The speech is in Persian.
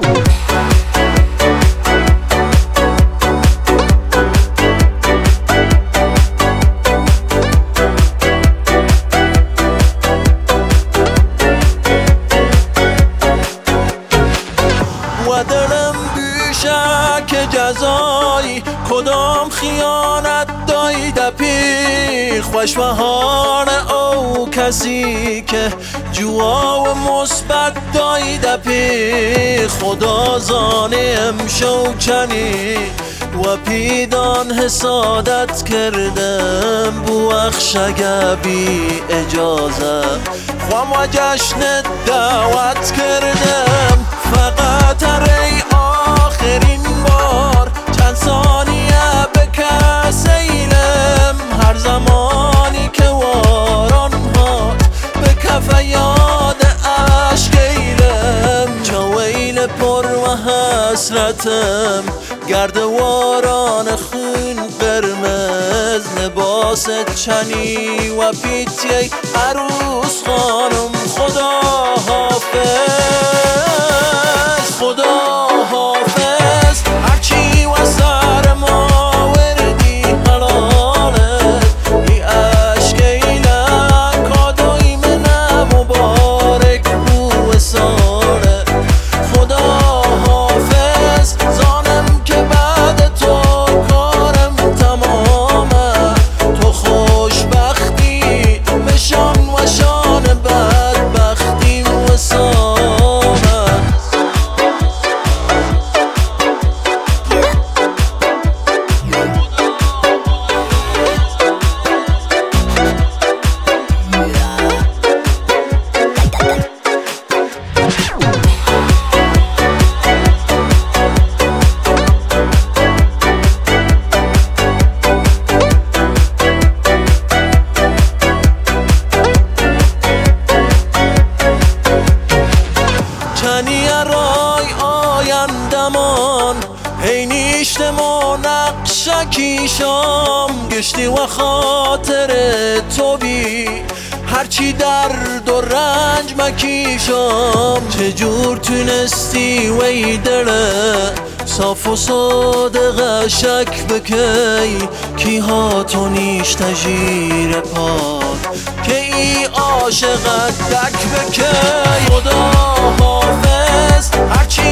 و دلم بیشه که جزایی کدام خیانت دایده پی خوشبهار او کسی که جوا و مثبت دایده پی خدا زانیم شوکنی و پیدان حسادت کردم بوخشگه بی اجازه خوام و جشن دعوت کردم فقط ای آخرین بار چند ثانیه بکسیلم هر زمانی که واران ها به کف یاد عشقیلم چویل پر و حسرتم گردواران خون قرمز لباس چنی و پیتی عروس خانم خدا حافظ خدا حافظ هرچی و سر ما وردی حلالت ای عشقیله کادوی من مبارک بو وصالت خدا حافظ زانم که بعد تو کارم تمامه تو خوشبختی بشان و شان بدبختی وصالت چنی رای آیندمان هی نیشتمو نقشکی شام گشتی و خاطر تو بی هرچی درد و رنج مکیشام چجور تونستی وی دره صاف و صادق شک بکی کی ها تو نیشت جیر پاک که ای عاشقت دک بکی خدا حافظ هرچی